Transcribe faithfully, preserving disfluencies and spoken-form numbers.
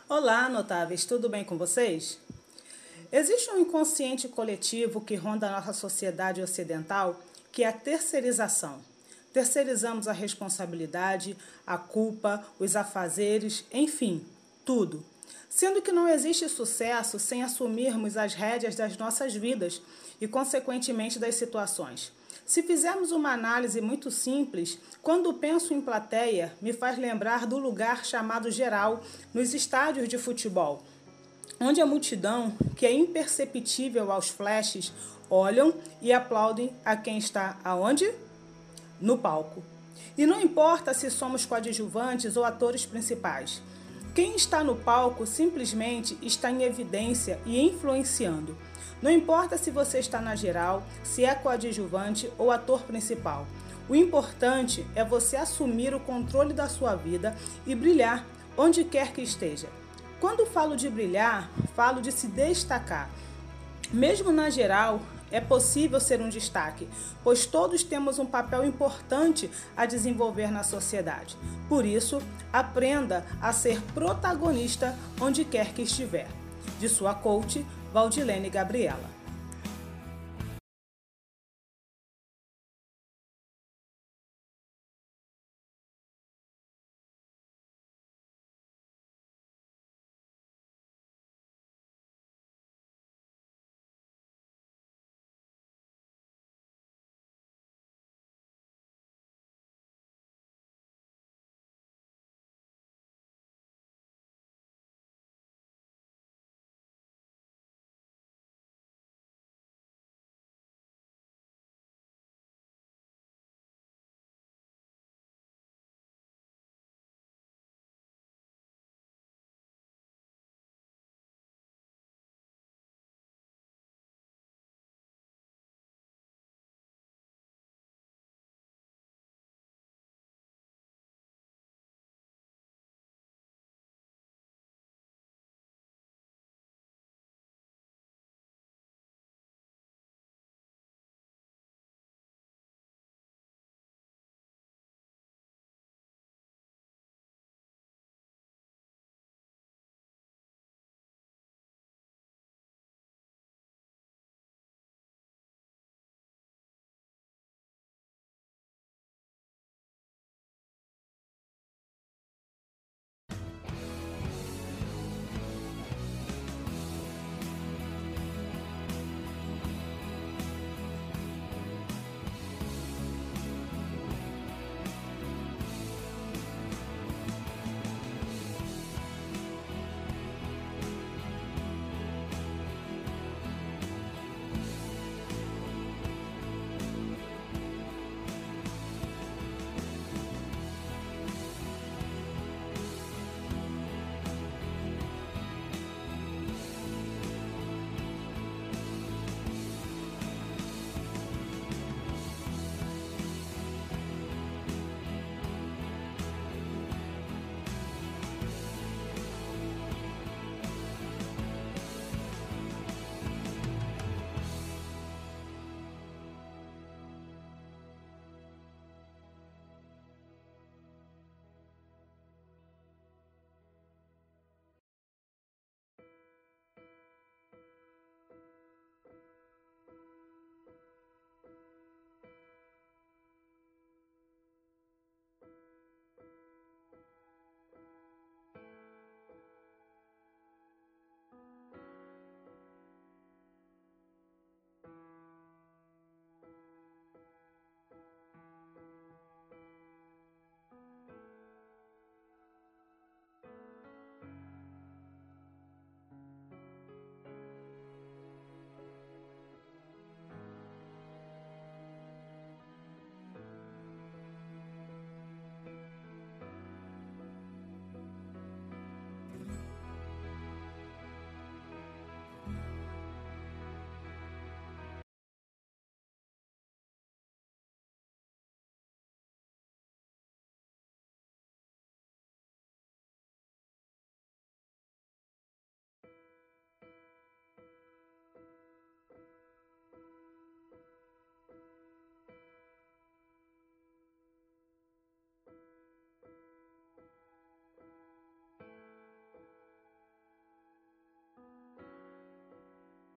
Olá, notáveis, tudo bem com vocês? Existe um inconsciente coletivo que ronda a nossa sociedade ocidental, que é a terceirização. Terceirizamos a responsabilidade, a culpa, os afazeres, enfim, tudo. Sendo que não existe sucesso sem assumirmos as rédeas das nossas vidas e, consequentemente, das situações. Se fizermos uma análise muito simples, quando penso em plateia, me faz lembrar do lugar chamado geral nos estádios de futebol, onde a multidão, que é imperceptível aos flashes, olham e aplaudem a quem está aonde? No palco. E não importa se somos coadjuvantes ou atores principais. Quem está no palco simplesmente está em evidência e influenciando. Não importa se você está na geral, se é coadjuvante ou ator principal. O importante é você assumir o controle da sua vida e brilhar onde quer que esteja. Quando falo de brilhar, falo de se destacar. Mesmo na geral, é possível ser um destaque, pois todos temos um papel importante a desenvolver na sociedade. Por isso, aprenda a ser protagonista onde quer que estiver. De sua coach, Valdilene Gabriela.